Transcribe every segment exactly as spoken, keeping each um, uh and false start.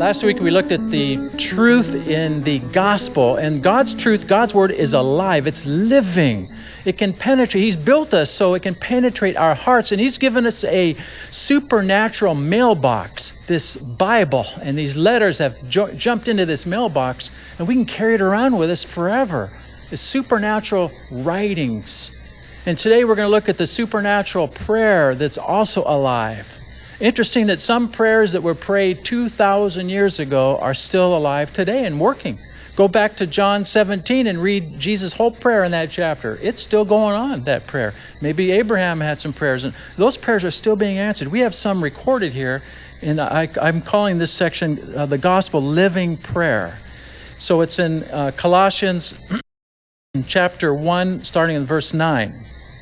Last week we looked at the truth in the gospel, and God's truth, God's word is alive. It's living. It can penetrate. He's built us so it can penetrate our hearts, and He's given us a supernatural mailbox, this Bible, and these letters have ju- jumped into this mailbox, and we can carry it around with us forever. It's supernatural writings. And today we're going to look at the supernatural prayer that's also alive. Interesting that some prayers that were prayed two thousand years ago are still alive today and working. Go back to John seventeen and read Jesus' whole prayer in that chapter. It's still going on, that prayer. Maybe Abraham had some prayers, and those prayers are still being answered. We have some recorded here, and I, I'm calling this section uh, the Gospel Living Prayer. So it's in uh, Colossians chapter one, starting in verse nine.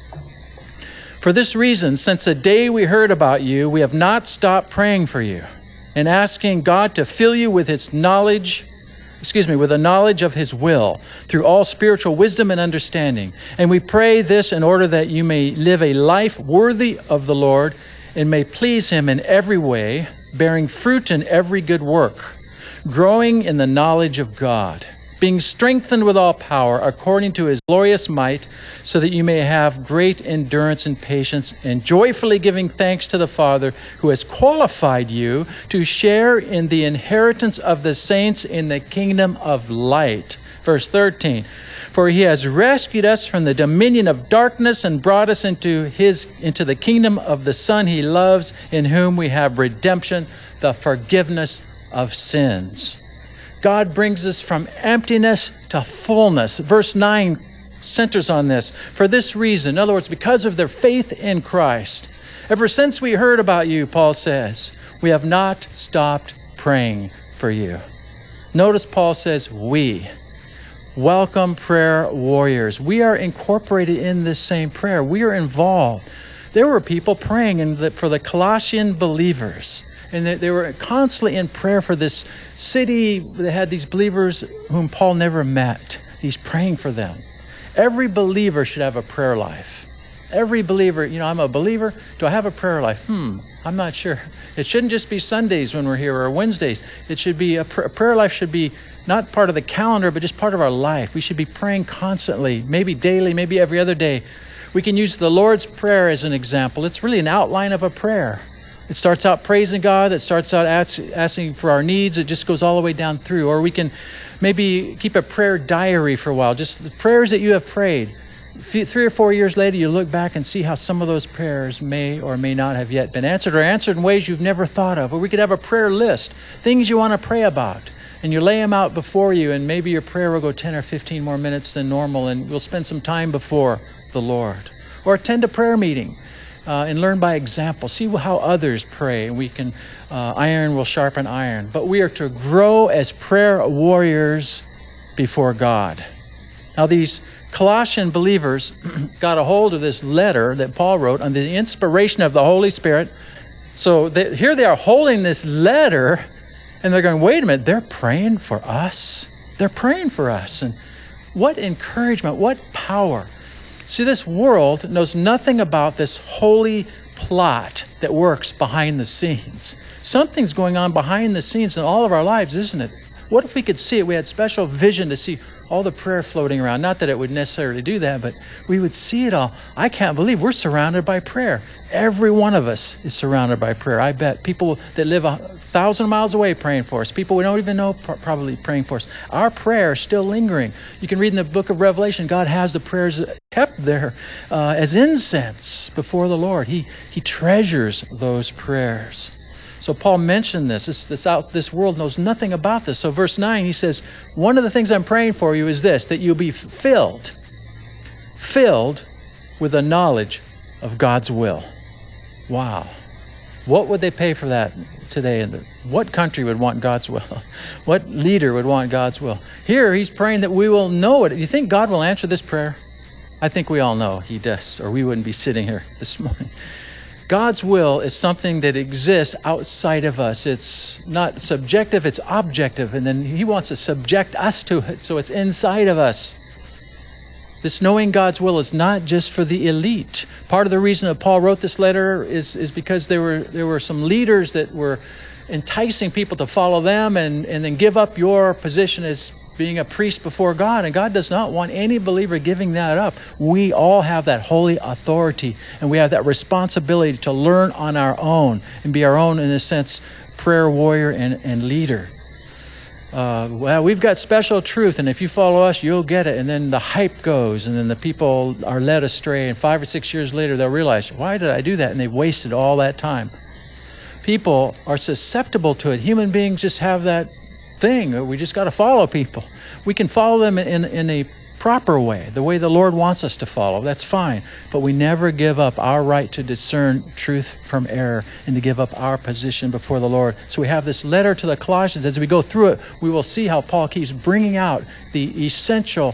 For this reason, since the day we heard about you, we have not stopped praying for you and asking God to fill you with His knowledge, excuse me, with the knowledge of His will through all spiritual wisdom and understanding. And we pray this in order that you may live a life worthy of the Lord and may please Him in every way, bearing fruit in every good work, growing in the knowledge of God, being strengthened with all power according to His glorious might, so that you may have great endurance and patience, and joyfully giving thanks to the Father who has qualified you to share in the inheritance of the saints in the kingdom of light. Verse thirteen, for He has rescued us from the dominion of darkness and brought us into His into the kingdom of the Son He loves, in whom we have redemption, the forgiveness of sins. God brings us from emptiness to fullness. Verse nine centers on this. For this reason, in other words, because of their faith in Christ, ever since we heard about you, Paul says, we have not stopped praying for you. Notice Paul says, we. Welcome, prayer warriors. We are incorporated in this same prayer. We are involved. There were people praying in the, for the Colossian believers. And they, they were constantly in prayer for this city that had these believers whom Paul never met. He's praying for them. Every believer should have a prayer life. Every believer, you know, I'm a believer. Do I have a prayer life? Hmm, I'm not sure. It shouldn't just be Sundays when we're here or Wednesdays. It should be, a, pr- a prayer life should be not part of the calendar, but just part of our life. We should be praying constantly, maybe daily, maybe every other day. We can use the Lord's Prayer as an example. It's really an outline of a prayer. It starts out praising God. It starts out ask, asking for our needs. It just goes all the way down through. Or we can maybe keep a prayer diary for a while. Just the prayers that you have prayed. Three or four years later, you look back and see how some of those prayers may or may not have yet been answered, or answered in ways you've never thought of. Or we could have a prayer list, things you want to pray about. And you lay them out before you, and maybe your prayer will go ten or fifteen more minutes than normal, and we'll spend some time before the Lord. Or attend a prayer meeting. Uh, and learn by example. See how others pray, and we can, uh, iron will sharpen iron. But we are to grow as prayer warriors before God. Now, these Colossian believers got a hold of this letter that Paul wrote under the inspiration of the Holy Spirit. So they, here they are holding this letter, and they're going, wait a minute, they're praying for us? They're praying for us. And what encouragement, what power. See, this world knows nothing about this holy plot that works behind the scenes. Something's going on behind the scenes in all of our lives, isn't it? What if we could see it? We had special vision to see all the prayer floating around. Not that it would necessarily do that, but we would see it all. I can't believe we're surrounded by prayer. Every one of us is surrounded by prayer. I bet people that live a thousand miles away praying for us. People we don't even know probably praying for us. Our prayer is still lingering. You can read in the book of Revelation, God has the prayers kept there uh, as incense before the Lord. He he treasures those prayers. So Paul mentioned this. This, this, out, this world knows nothing about this. So verse nine, he says, one of the things I'm praying for you is this, that you'll be filled, filled with the knowledge of God's will. Wow. What would they pay for that today? In the, what country would want God's will? What leader would want God's will? Here, he's praying that we will know it. Do you think God will answer this prayer? I think we all know He does, or we wouldn't be sitting here this morning. God's will is something that exists outside of us. It's not subjective, it's objective. And then He wants to subject us to it, so it's inside of us. This knowing God's will is not just for the elite. Part of the reason that Paul wrote this letter is, is because there were there were some leaders that were enticing people to follow them and, and then give up your position as being a priest before God. And God does not want any believer giving that up. We all have that holy authority, and we have that responsibility to learn on our own and be our own, in a sense, prayer warrior and, and leader. Uh, well, we've got special truth, and if you follow us, you'll get it. And then the hype goes, and then the people are led astray, and five or six years later, they'll realize, why did I do that? And they've wasted all that time. People are susceptible to it. Human beings just have that thing. We just got to follow people. We can follow them in, in a proper way, the way the Lord wants us to follow. That's fine. But we never give up our right to discern truth from error and to give up our position before the Lord. So we have this letter to the Colossians. As we go through it, we will see how Paul keeps bringing out the essential,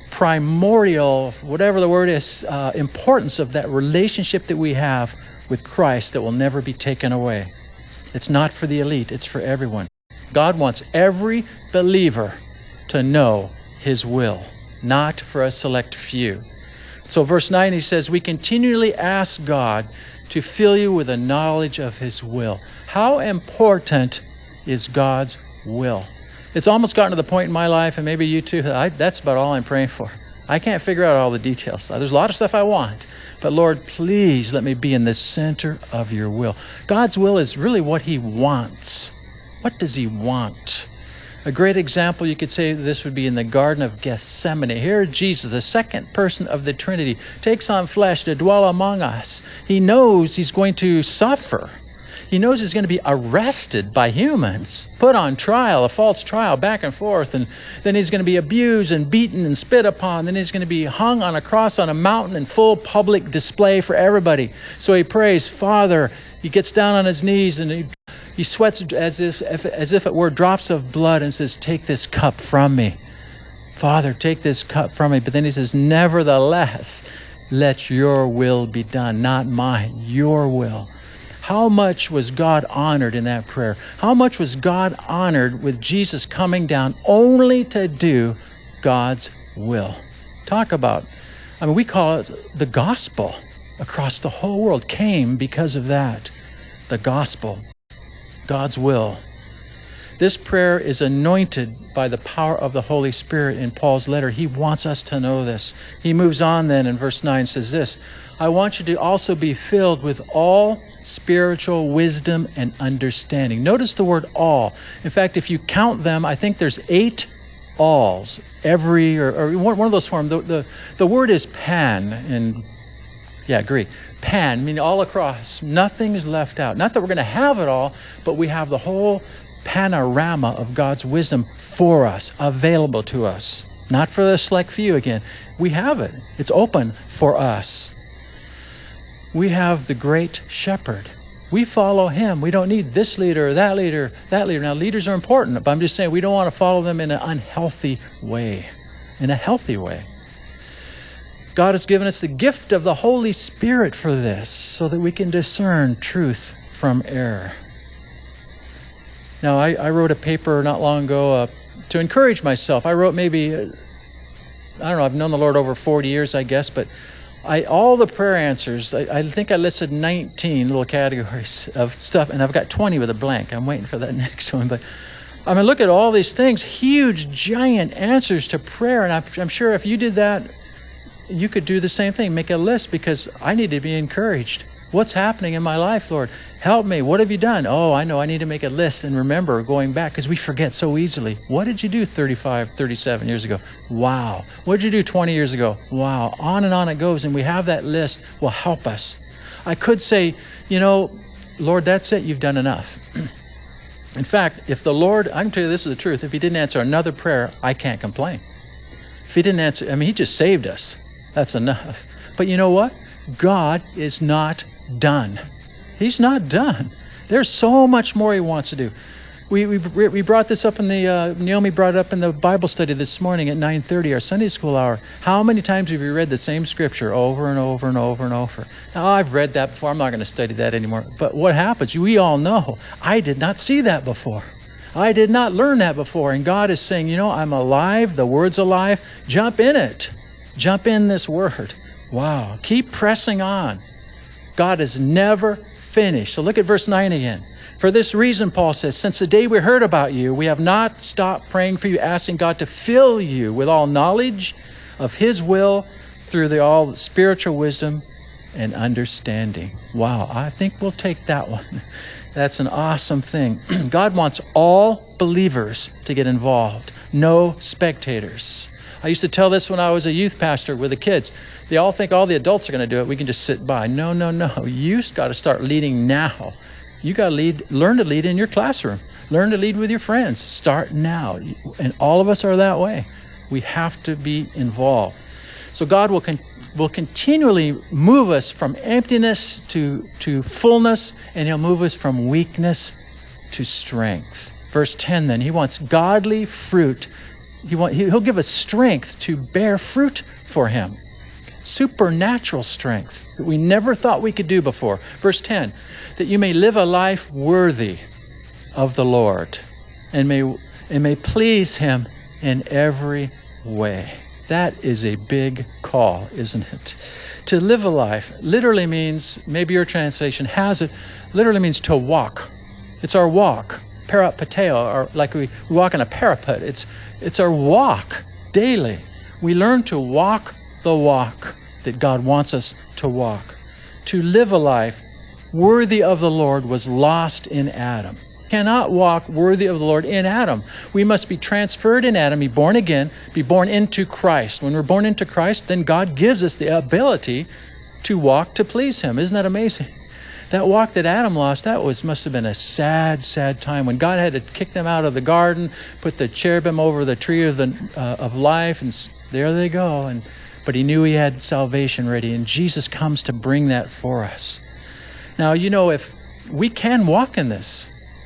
primordial, whatever the word is, uh, importance of that relationship that we have with Christ that will never be taken away. It's not for the elite. It's for everyone. God wants every believer to know his will, not for a select few. So verse nine, he says, we continually ask God to fill you with a knowledge of his will. How important is God's will? It's almost gotten to the point in my life, and maybe you too, I, that's about all I'm praying for. I can't figure out all the details. There's a lot of stuff I want. But Lord, please let me be in the center of your will. God's will is really what he wants. What does he want? A great example, you could say this would be in the Garden of Gethsemane. Here Jesus, the second person of the Trinity, takes on flesh to dwell among us. He knows he's going to suffer. He knows he's going to be arrested by humans, put on trial, a false trial, back and forth, and then he's going to be abused and beaten and spit upon. Then he's going to be hung on a cross on a mountain in full public display for everybody. So he prays, Father. He gets down on his knees and he, he sweats as if, as if it were drops of blood and says, take this cup from me. Father, take this cup from me. But then he says, nevertheless, let your will be done, not mine, your will. How much was God honored in that prayer? How much was God honored with Jesus coming down only to do God's will? Talk about, I mean, we call it the gospel. Across the whole world came because of that. The gospel, God's will. This prayer is anointed by the power of the Holy Spirit in Paul's letter. He wants us to know this. He moves on then in verse nine, says this, I want you to also be filled with all spiritual wisdom and understanding. Notice the word all. In fact, if you count them, I think there's eight alls. Every, or, or one of those forms. The, the, the word is pan in Yeah, Greek. Pan, meaning all across. Nothing is left out. Not that we're going to have it all, but we have the whole panorama of God's wisdom for us, available to us. Not for the select few again. We have it. It's open for us. We have the great shepherd. We follow him. We don't need this leader or that leader, that leader. Now, leaders are important, but I'm just saying we don't want to follow them in an unhealthy way. In a healthy way. God has given us the gift of the Holy Spirit for this, so that we can discern truth from error. Now, I, I wrote a paper not long ago uh, to encourage myself. I wrote maybe, uh, I don't know, I've known the Lord over forty years, I guess, but I all the prayer answers, I, I think I listed nineteen little categories of stuff, and I've got twenty with a blank. I'm waiting for that next one, but I mean, look at all these things, huge, giant answers to prayer, and I'm, I'm sure if you did that, you could do the same thing. Make a list, because I need to be encouraged. What's happening in my life, Lord? Help me. What have you done? Oh, I know. I need to make a list and remember going back, because we forget so easily. What did you do thirty-five, thirty-seven years ago? Wow. What did you do twenty years ago? Wow. On and on it goes. And we have that list will help us. I could say, you know, Lord, that's it. You've done enough. In fact, if the Lord, I can tell you this is the truth. If he didn't answer another prayer, I can't complain. If he didn't answer, I mean, he just saved us. That's enough. But you know what? God is not done. He's not done. There's so much more he wants to do. We we, we brought this up in the, uh, Naomi brought it up in the Bible study this morning at nine thirty, our Sunday school hour. How many times have you read the same scripture over and over and over and over? Now, I've read that before. I'm not going to study that anymore. But what happens? We all know. I did not see that before. I did not learn that before. And God is saying, you know, I'm alive. The word's alive. Jump in it. Jump in this word. Wow. Keep pressing on. God is never finished. So look at verse nine again. For this reason, Paul says, since the day we heard about you, we have not stopped praying for you, asking God to fill you with all knowledge of his will through the all spiritual wisdom and understanding. Wow, I think we'll take that one. That's an awesome thing. God wants all believers to get involved, no spectators. I used to tell this when I was a youth pastor with the kids. They all think all the adults are going to do it. We can just sit by. No, no, no. You've got to start leading now. You got to lead, learn to lead in your classroom. Learn to lead with your friends. Start now. And all of us are that way. We have to be involved. So God will con- will continually move us from emptiness to, to fullness, and he'll move us from weakness to strength. Verse ten then, he wants godly fruit. He want, he'll give us strength to bear fruit for him. Supernatural strength that we never thought we could do before. Verse ten, that you may live a life worthy of the Lord and may, and may please him in every way. That is a big call, isn't it? To live a life literally means, maybe your translation has it, literally means to walk. It's our walk. Parapateo, or like we, we walk on a parapet. It's, it's our walk daily. We learn to walk the walk that God wants us to walk. To live a life worthy of the Lord was lost in Adam. Cannot walk worthy of the Lord in Adam. We must be transferred in Adam, be born again, be born into Christ. When we're born into Christ, then God gives us the ability to walk to please him. Isn't that amazing? That walk that Adam lost, that was must have been a sad, sad time when God had to kick them out of the garden, put the cherubim over the tree of the uh, of life, and there they go. And but he knew he had salvation ready, and Jesus comes to bring that for us. Now, you know, if we can walk in this,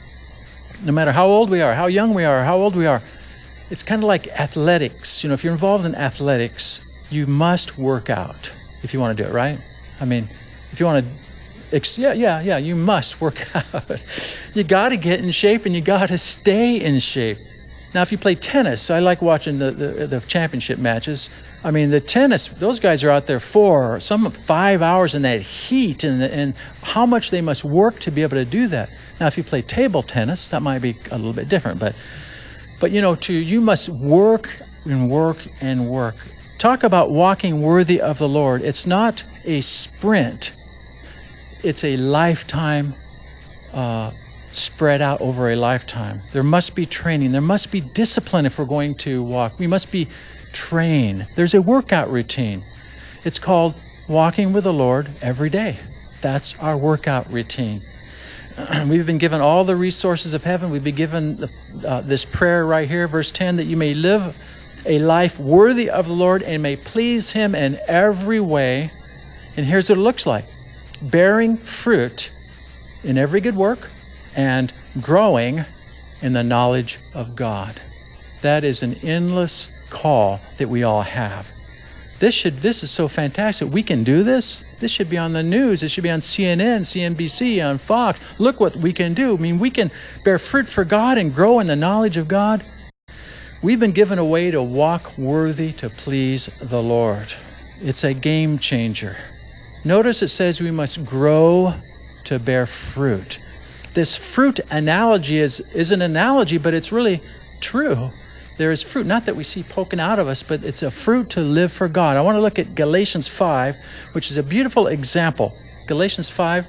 no matter how old we are, how young we are, how old we are, it's kind of like athletics. You know, if you're involved in athletics, you must work out if you want to do it, right? I mean, if you want to, yeah, yeah, yeah, you must work out. You got to get in shape and you got to stay in shape. Now, if you play tennis, I like watching the, the, the championship matches. I mean, the tennis, those guys are out there four, some five hours in that heat, and, and how much they must work to be able to do that. Now, if you play table tennis, that might be a little bit different, but, but you know, to you must work and work and work. Talk about walking worthy of the Lord. It's not a sprint. It's a lifetime uh, spread out over a lifetime. There must be training. There must be discipline if we're going to walk. We must be trained. There's a workout routine. It's called walking with the Lord every day. That's our workout routine. We've been given all the resources of heaven. We've been given the, uh, this prayer right here, verse ten, that you may live a life worthy of the Lord and may please him in every way. And here's what it looks like. Bearing fruit in every good work and growing in the knowledge of God. That is an endless call that we all have. This should, this is so fantastic. We can do this. This should be on the news. It should be on C N N, C N B C, on Fox. Look what we can do. I mean, we can bear fruit for God and grow in the knowledge of God. We've been given a way to walk worthy to please the Lord. It's a game changer. Notice it says we must grow to bear fruit. This fruit analogy is, is an analogy, but it's really true. There is fruit, not that we see poking out of us, but it's a fruit to live for God. I want to look at Galatians five, which is a beautiful example. Galatians five,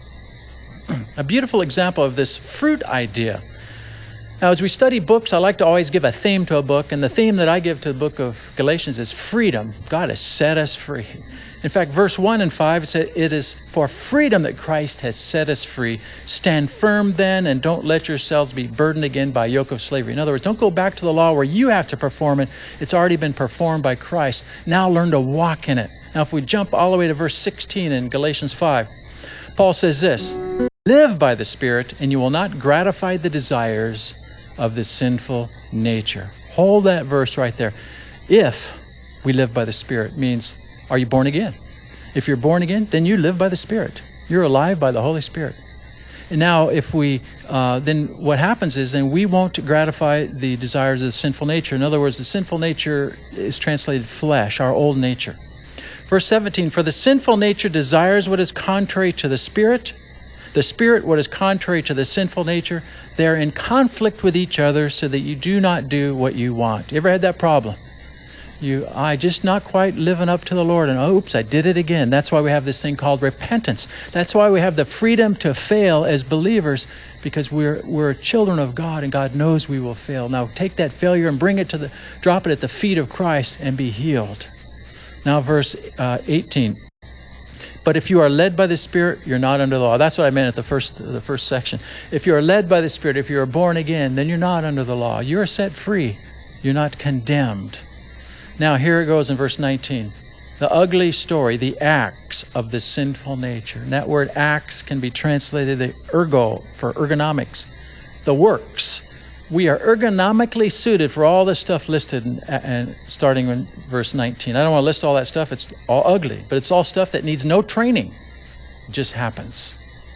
a beautiful example of this fruit idea. Now, as we study books, I like to always give a theme to a book, and the theme that I give to the book of Galatians is freedom. God has set us free. In fact, verse one and five, it says, it is for freedom that Christ has set us free. Stand firm then, and don't let yourselves be burdened again by a yoke of slavery. In other words, don't go back to the law where you have to perform it. It's already been performed by Christ. Now learn to walk in it. Now, if we jump all the way to verse sixteen in Galatians five, Paul says this, live by the Spirit, and you will not gratify the desires of the sinful nature. Hold that verse right there. If we live by the Spirit means, are you born again? If you're born again, then you live by the Spirit. You're alive by the Holy Spirit. And now if we, uh, then what happens is then we won't gratify the desires of the sinful nature. In other words, the sinful nature is translated flesh, our old nature. Verse seventeen, for the sinful nature desires what is contrary to the Spirit. The Spirit, what is contrary to the sinful nature, they're in conflict with each other so that you do not do what you want. You ever had that problem? You, I just not quite living up to the Lord, and oops, I did it again. That's why we have this thing called repentance. That's why we have the freedom to fail as believers, because we're we're children of God, and God knows we will fail. Now take that failure and bring it to the, drop it at the feet of Christ and be healed. Now verse uh, eighteen. But if you are led by the Spirit, you're not under the law. That's what I meant at the first the first section. If you are led by the Spirit, if you are born again, then you're not under the law. You are set free. You're not condemned. Now here it goes in verse nineteen. The ugly story, the acts of the sinful nature. And that word acts can be translated the ergo for ergonomics. The works. We are ergonomically suited for all this stuff listed in, and starting in verse nineteen. I don't want to list all that stuff. It's all ugly, but it's all stuff that needs no training. It just happens.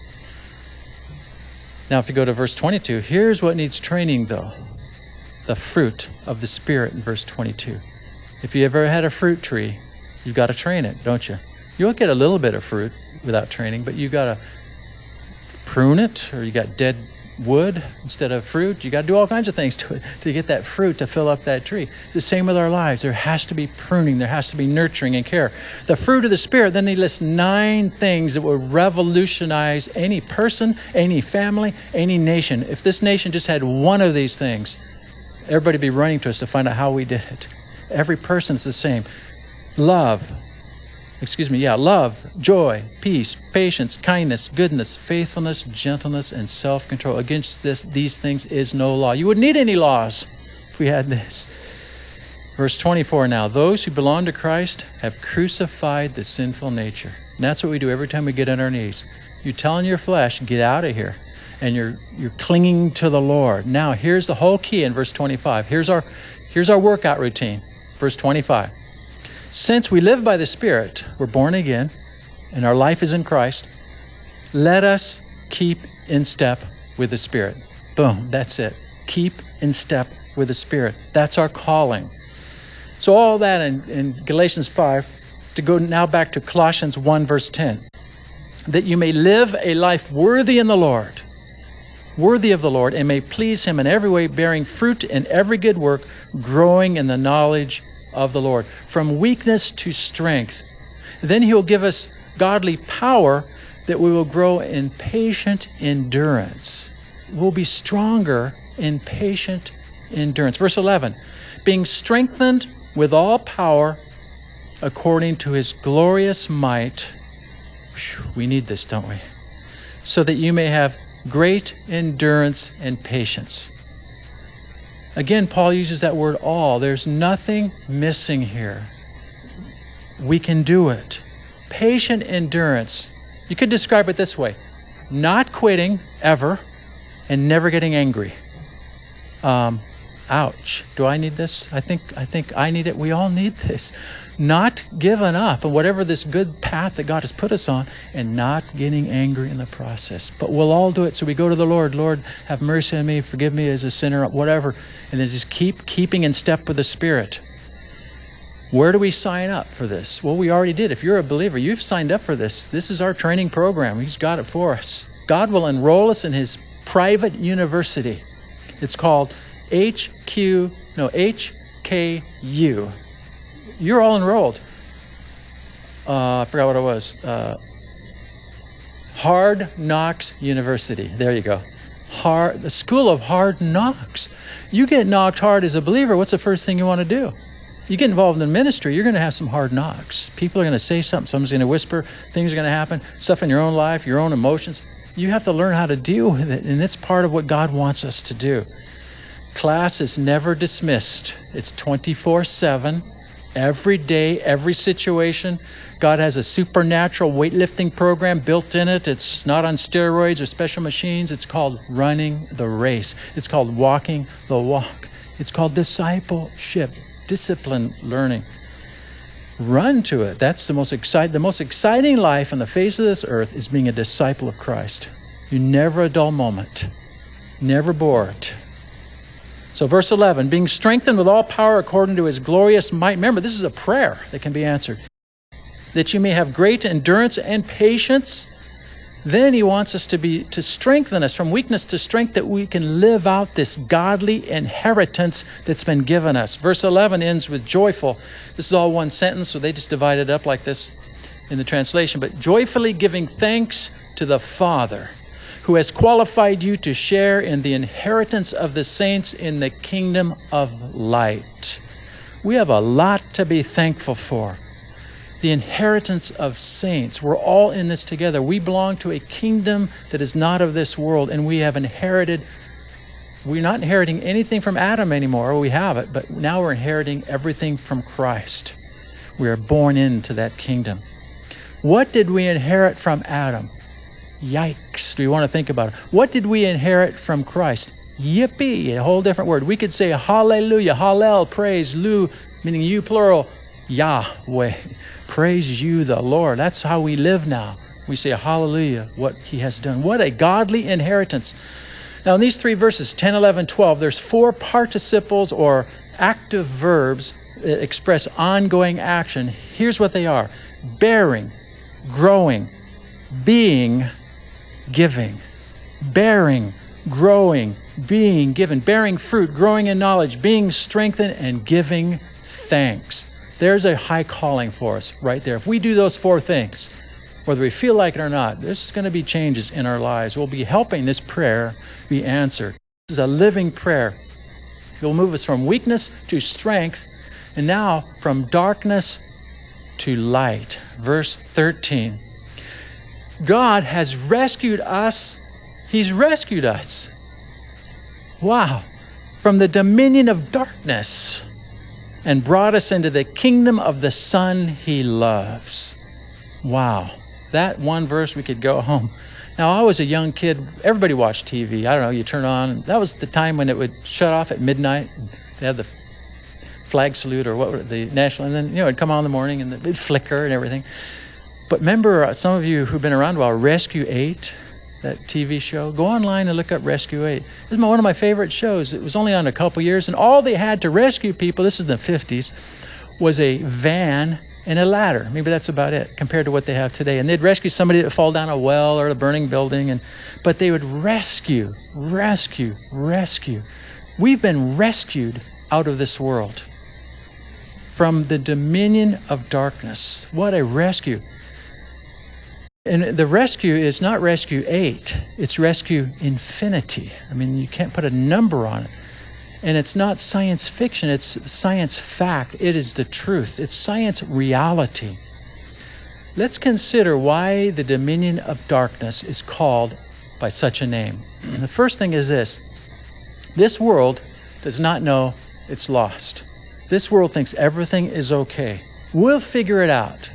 Now if you go to verse twenty-two, here's what needs training though. The fruit of the Spirit in verse twenty-two. If you ever had a fruit tree, you've got to train it, don't you? You won't get a little bit of fruit without training, but you've got to prune it, or you got dead wood instead of fruit. You got to do all kinds of things to it to get that fruit to fill up that tree. It's the same with our lives. There has to be pruning. There has to be nurturing and care. The fruit of the Spirit, then he lists nine things that will revolutionize any person, any family, any nation. If this nation just had one of these things, everybody would be running to us to find out how we did it. Every person's the same. Love, excuse me, yeah, love, joy, peace, patience, kindness, goodness, faithfulness, gentleness, and self-control. Against this, these things is no law. You wouldn't need any laws if we had this. Verse twenty-four now, those who belong to Christ have crucified the sinful nature. And that's what we do every time we get on our knees. You're telling your flesh, get out of here. And you're you're clinging to the Lord. Now, here's the whole key in verse twenty-five. Here's our, here's our workout routine. Verse twenty-five. Since we live by the Spirit, we're born again, and our life is in Christ, let us keep in step with the Spirit. Boom, that's it. Keep in step with the Spirit. That's our calling. So all that in, in Galatians five, to go now back to Colossians one, verse ten, that you may live a life worthy in the Lord, worthy of the Lord, and may please him in every way, bearing fruit in every good work, growing in the knowledge of the Lord, from weakness to strength. Then he'll give us godly power that we will grow in patient endurance. We'll be stronger in patient endurance. Verse eleven, being strengthened with all power according to his glorious might. Whew, we need this, don't we? So that you may have great endurance and patience. Again, Paul uses that word all. There's nothing missing here. We can do it. Patient endurance. You could describe it this way. Not quitting ever and never getting angry. Um, ouch. Do I need this? I think I think I need it. We all need this. Not giving up on whatever this good path that God has put us on, and not getting angry in the process. But we'll all do it. So we go to the Lord. Lord, have mercy on me. Forgive me as a sinner, whatever. And then just keep keeping in step with the Spirit. Where do we sign up for this? Well, we already did. If you're a believer, you've signed up for this. This is our training program. He's got it for us. God will enroll us in his private university. It's called H Q, no, H K U. You're all enrolled. Uh, I forgot what it was. Uh, Hard Knocks University. There you go. Hard, the School of Hard Knocks. You get knocked hard as a believer, what's the first thing you want to do? You get involved in ministry, you're going to have some hard knocks. People are going to say something. Someone's going to whisper. Things are going to happen. Stuff in your own life, your own emotions. You have to learn how to deal with it, and it's part of what God wants us to do. Class is never dismissed. It's twenty-four seven. Every day, every situation. God has a supernatural weightlifting program built in it. It's not on steroids or special machines. It's called running the race. It's called walking the walk. It's called discipleship, discipline learning. Run to it. That's the most exciting, the most exciting life on the face of this earth is being a disciple of Christ. You never a dull moment, never bored. So verse eleven, being strengthened with all power according to his glorious might. Remember, this is a prayer that can be answered. That you may have great endurance and patience. Then he wants us to be to strengthen us from weakness to strength, that we can live out this godly inheritance that's been given us. Verse eleven ends with joyful. This is all one sentence, so they just divide it up like this in the translation. But joyfully giving thanks to the Father, who has qualified you to share in the inheritance of the saints in the kingdom of light. We have a lot to be thankful for. The inheritance of saints. We're all in this together. We belong to a kingdom that is not of this world, and we have inherited. We're not inheriting anything from Adam anymore. We have it, but now we're inheriting everything from Christ. We are born into that kingdom. What did we inherit from Adam? Yikes. Do you want to think about it? What did we inherit from Christ? Yippee, a whole different word. We could say hallelujah, hallel, praise, lu, meaning you plural, Yahweh. Praise you, the Lord. That's how we live now. We say hallelujah, what he has done. What a godly inheritance. Now in these three verses, ten, eleven, twelve, there's four participles or active verbs that express ongoing action. Here's what they are: bearing, growing, being, giving. Bearing, growing, being, given. Bearing fruit, growing in knowledge, being strengthened, and giving thanks. There's a high calling for us right there. If we do those four things, whether we feel like it or not, there's going to be changes in our lives. We'll be helping this prayer be answered. This is a living prayer. It will move us from weakness to strength, and now from darkness to light. Verse thirteen. God has rescued us. He's rescued us. Wow. From the dominion of darkness, and brought us into the kingdom of the Son he loves. Wow. That one verse, we could go home. Now, I was a young kid. Everybody watched T V. I don't know, you turn on. That was the time when it would shut off at midnight. They had the flag salute or what, the national, and then, you know, it'd come on in the morning and it'd flicker and everything. But remember, uh, some of you who've been around a while, Rescue eight, that T V show. Go online and look up Rescue eight. This is my, one of my favorite shows. It was only on a couple years, and all they had to rescue people, this is in the fifties, was a van and a ladder. Maybe that's about it compared to what they have today. And they'd rescue somebody that would fall down a well or a burning building, and but they would rescue, rescue, rescue. We've been rescued out of this world from the dominion of darkness. What a rescue. And the rescue is not rescue eight, it's rescue infinity. I mean, you can't put a number on it. And it's not science fiction, it's science fact. It is the truth. It's science reality. Let's consider why the dominion of darkness is called by such a name. And the first thing is this: this world does not know it's lost. This world thinks everything is okay. We'll figure it out.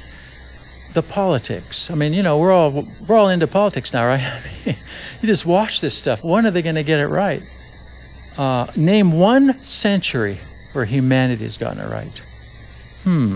The politics. I mean, you know, we're all we're all into politics now, right? I mean, you just watch this stuff. When are they going to get it right? Uh, name one century where humanity has gotten it right. Hmm.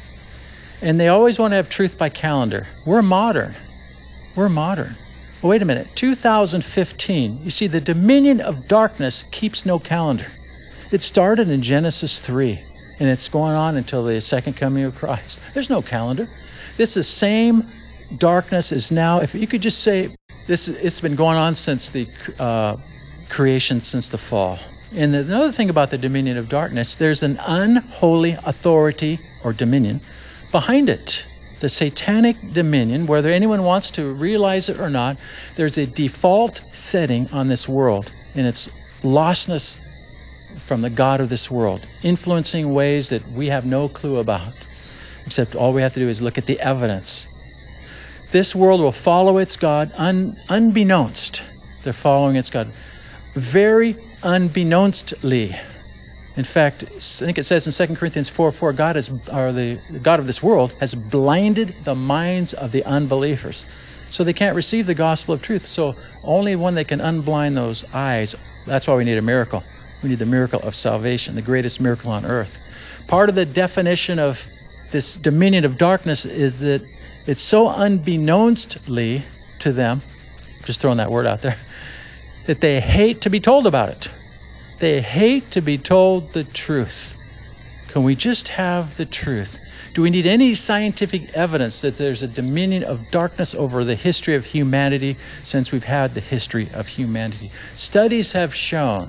And they always want to have truth by calendar. We're modern. We're modern. Well, wait a minute. two thousand fifteen. You see, the dominion of darkness keeps no calendar. It started in Genesis three, and it's going on until the second coming of Christ. There's no calendar. This is same darkness is now, if you could just say, this, it's been going on since the uh, creation, since the fall. And another thing about the dominion of darkness, there's an unholy authority or dominion behind it. The satanic dominion, whether anyone wants to realize it or not, there's a default setting on this world, and it's lostness from the God of this world, influencing ways that we have no clue about. Except all we have to do is look at the evidence. This world will follow its God un, unbeknownst. They're following its God very unbeknownstly. In fact, I think it says in Second Corinthians four four, God is, or the God of this world has blinded the minds of the unbelievers. So they can't receive the gospel of truth. So only when they can unblind those eyes, that's why we need a miracle. We need the miracle of salvation, the greatest miracle on earth. Part of the definition of this dominion of darkness is that it's so unbeknownstly to them, just throwing that word out there, that they hate to be told about it. They hate to be told the truth. Can we just have the truth? Do we need any scientific evidence that there's a dominion of darkness over the history of humanity since we've had the history of humanity? Studies have shown,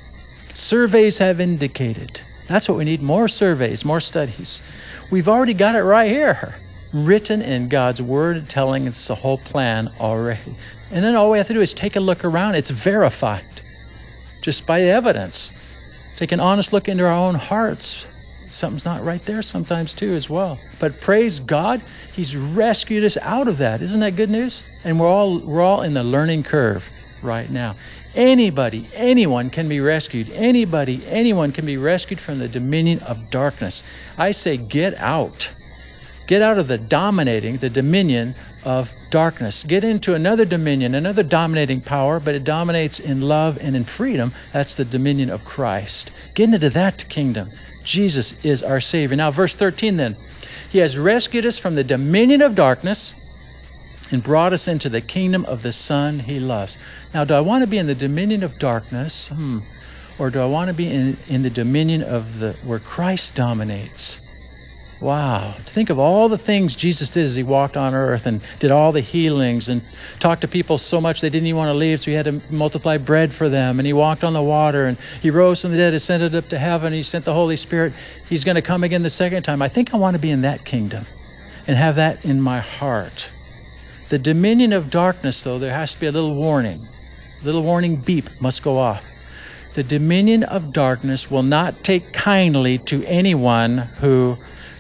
surveys have indicated. That's what we need, more surveys, more studies. We've already got it right here, written in God's Word, telling us the whole plan already. And then all we have to do is take a look around. It's verified just by evidence. Take an honest look into our own hearts. Something's not right there sometimes too as well. But praise God, He's rescued us out of that. Isn't that good news? And we're all we're all in the learning curve right now. Anybody, anyone can be rescued. Anybody, anyone can be rescued from the dominion of darkness. I say get out. Get out of the dominating, the dominion of darkness. Get into another dominion, another dominating power, but it dominates in love and in freedom. That's the dominion of Christ. Get into that kingdom. Jesus is our Savior. Now, verse thirteen then. He has rescued us from the dominion of darkness and brought us into the kingdom of the Son He loves. Now, do I want to be in the dominion of darkness? Hmm. Or do I want to be in, in the dominion of the where Christ dominates? Wow. To think of all the things Jesus did as He walked on earth and did all the healings and talked to people so much they didn't even want to leave, so He had to multiply bread for them. And He walked on the water and He rose from the dead, ascended up to heaven. He sent the Holy Spirit. He's going to come again the second time. I think I want to be in that kingdom and have that in my heart. The dominion of darkness, though, there has to be a little warning. A little warning beep must go off. The dominion of darkness will not take kindly to anyone who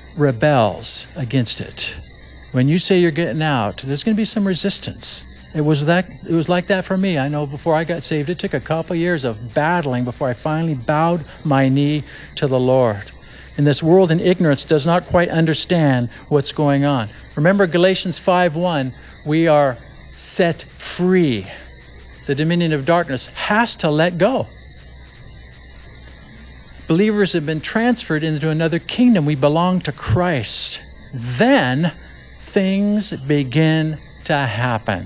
rebels against it. When you say you're getting out, there's going to be some resistance. It was that it was like that for me. I know before I got saved, it took a couple years of battling before I finally bowed my knee to the Lord. And this world in ignorance does not quite understand what's going on. Remember Galatians five one, we are set free. The dominion of darkness has to let go. Believers have been transferred into another kingdom. We belong to Christ. Then things begin to happen.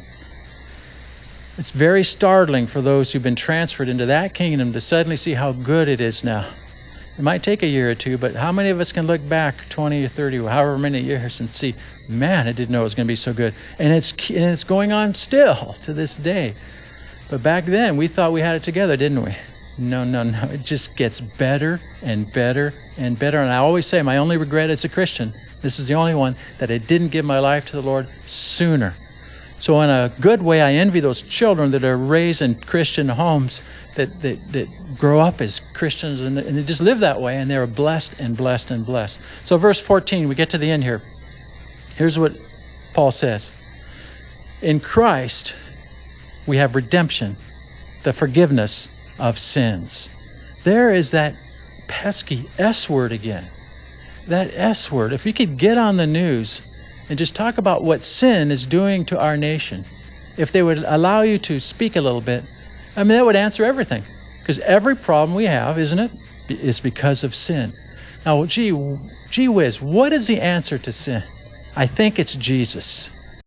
It's very startling for those who've been transferred into that kingdom to suddenly see how good it is now. It might take a year or two, but how many of us can look back twenty or thirty or however many years and see, man, I didn't know it was going to be so good. And it's, and it's going on still to this day. But back then, we thought we had it together, didn't we? No, no, no. It just gets better and better and better. And I always say my only regret as a Christian, this is the only one, that I didn't give my life to the Lord sooner. So in a good way, I envy those children that are raised in Christian homes that, that, that grow up as Christians and, and they just live that way and they're blessed and blessed and blessed. So verse fourteen, we get to the end here. Here's what Paul says. In Christ, we have redemption, the forgiveness of sins. There is that pesky S word again. That S word. If we could get on the news and just talk about what sin is doing to our nation, if they would allow you to speak a little bit, I mean, that would answer everything. Because every problem we have, isn't it, is because of sin. Now, gee, gee whiz, what is the answer to sin? I think it's Jesus.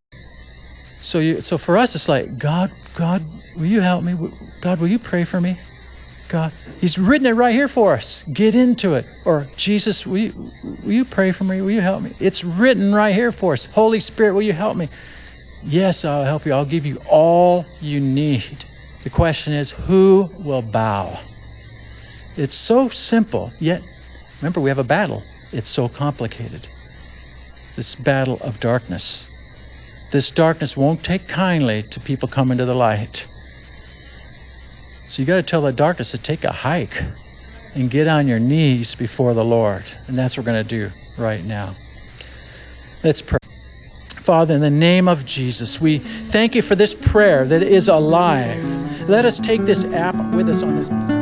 So, you, so for us, it's like, God, God, will you help me? God, will you pray for me? God, He's written it right here for us. Get into it. Or, Jesus, will you, will you pray for me? Will you help me? It's written right here for us. Holy Spirit, will you help me? Yes, I'll help you. I'll give you all you need. The question is, who will bow? It's so simple, yet, remember, we have a battle. It's so complicated. This battle of darkness. This darkness won't take kindly to people coming to the light. So you got to tell the darkness to take a hike and get on your knees before the Lord. And that's what we're going to do right now. Let's pray. Father, in the name of Jesus, we thank you for this prayer that is alive. Let us take this app with us on this.